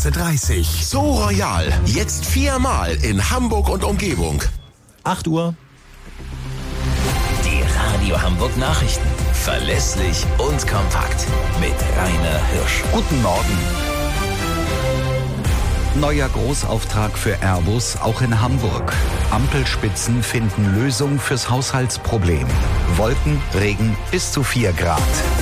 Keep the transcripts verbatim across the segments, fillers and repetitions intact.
Straße dreißig. So Royal, jetzt viermal in Hamburg und Umgebung. acht Uhr. Die Radio Hamburg Nachrichten. Verlässlich und kompakt. Mit Rainer Hirsch. Guten Morgen. Neuer Großauftrag für Airbus, auch in Hamburg. Ampelspitzen finden Lösung fürs Haushaltsproblem. Wolken, Regen bis zu vier Grad.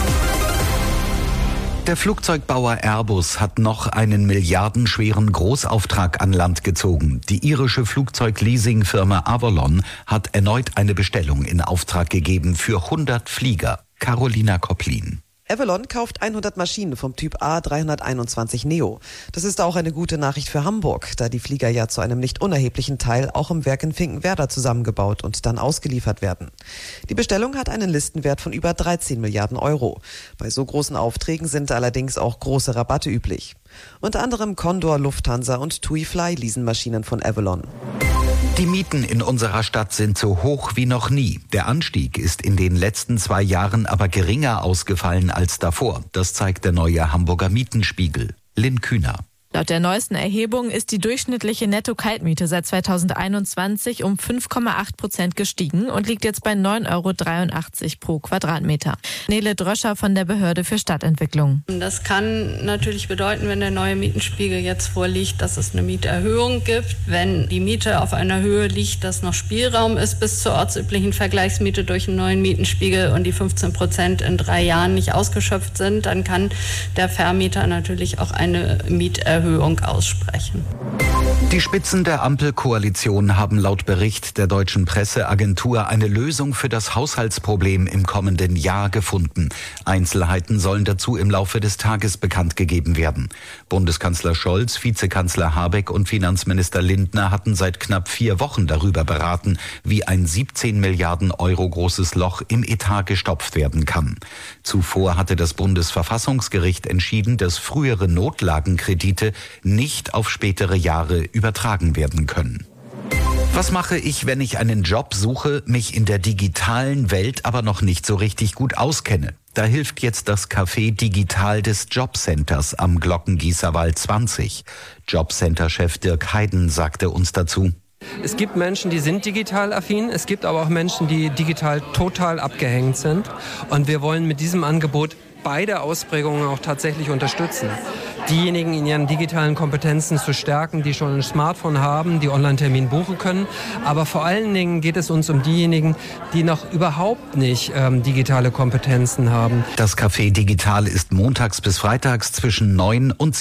Der Flugzeugbauer Airbus hat noch einen milliardenschweren Großauftrag an Land gezogen. Die irische Flugzeugleasingfirma Avolon hat erneut eine Bestellung in Auftrag gegeben für hundert Flieger. Carolina Kopplin. Avolon kauft hundert Maschinen vom Typ A drei einundzwanzig Neo. Das ist auch eine gute Nachricht für Hamburg, da die Flieger ja zu einem nicht unerheblichen Teil auch im Werk in Finkenwerder zusammengebaut und dann ausgeliefert werden. Die Bestellung hat einen Listenwert von über dreizehn Milliarden Euro. Bei so großen Aufträgen sind allerdings auch große Rabatte üblich. Unter anderem Condor, Lufthansa und TUI Fly leasen Maschinen von Avolon. Die Mieten in unserer Stadt sind so hoch wie noch nie. Der Anstieg ist in den letzten zwei Jahren aber geringer ausgefallen als davor. Das zeigt der neue Hamburger Mietenspiegel. Lynn Kühner. Laut der neuesten Erhebung ist die durchschnittliche Netto-Kaltmiete seit zweitausendeinundzwanzig um fünf Komma acht Prozent gestiegen und liegt jetzt bei neun Euro dreiundachtzig pro Quadratmeter. Nele Dröscher von der Behörde für Stadtentwicklung. Das kann natürlich bedeuten, wenn der neue Mietenspiegel jetzt vorliegt, dass es eine Mieterhöhung gibt. Wenn die Miete auf einer Höhe liegt, dass noch Spielraum ist bis zur ortsüblichen Vergleichsmiete durch einen neuen Mietenspiegel und die fünfzehn Prozent in drei Jahren nicht ausgeschöpft sind, dann kann der Vermieter natürlich auch eine Mieterhöhung aussprechen. Die Spitzen der Ampelkoalition haben laut Bericht der deutschen Presseagentur eine Lösung für das Haushaltsproblem im kommenden Jahr gefunden. Einzelheiten sollen dazu im Laufe des Tages bekannt gegeben werden. Bundeskanzler Scholz, Vizekanzler Habeck und Finanzminister Lindner hatten seit knapp vier Wochen darüber beraten, wie ein siebzehn Milliarden Euro großes Loch im Etat gestopft werden kann. Zuvor hatte das Bundesverfassungsgericht entschieden, dass frühere Notlagenkredite nicht auf spätere Jahre übertragen werden können. Was mache ich, wenn ich einen Job suche, mich in der digitalen Welt aber noch nicht so richtig gut auskenne? Da hilft jetzt das Café Digital des Jobcenters am Glockengießerwald zwanzig. Jobcenter-Chef Dirk Heiden sagte uns dazu: Es gibt Menschen, die sind digital affin, es gibt aber auch Menschen, die digital total abgehängt sind. Und wir wollen mit diesem Angebot beide Ausprägungen auch tatsächlich unterstützen. Diejenigen in ihren digitalen Kompetenzen zu stärken, die schon ein Smartphone haben, die Online-Termin buchen können. Aber vor allen Dingen geht es uns um diejenigen, die noch überhaupt nicht ähm, digitale Kompetenzen haben. Das Café Digital ist montags bis freitags zwischen neun und